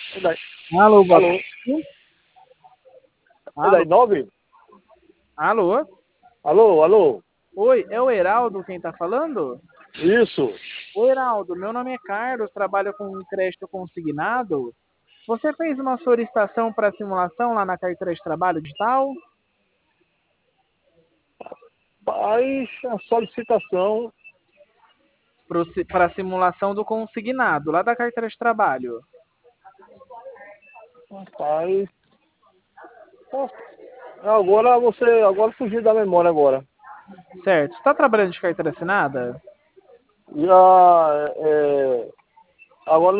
E daí? Alô, boa Alô? tarde. E Alô, daí, 9? alô. Alô, alô? Oi, é o Heraldo quem tá falando? Isso. Oi, Heraldo, meu nome é Carlos, trabalho com crédito consignado. Você fez uma solicitação para simulação lá na carteira de trabalho digital? Baixa a solicitação. Para simulação do consignado, lá da carteira de trabalho. Rapaz. Agora fugiu da memória agora. Certo. Você está trabalhando de carteira assinada? Já, agora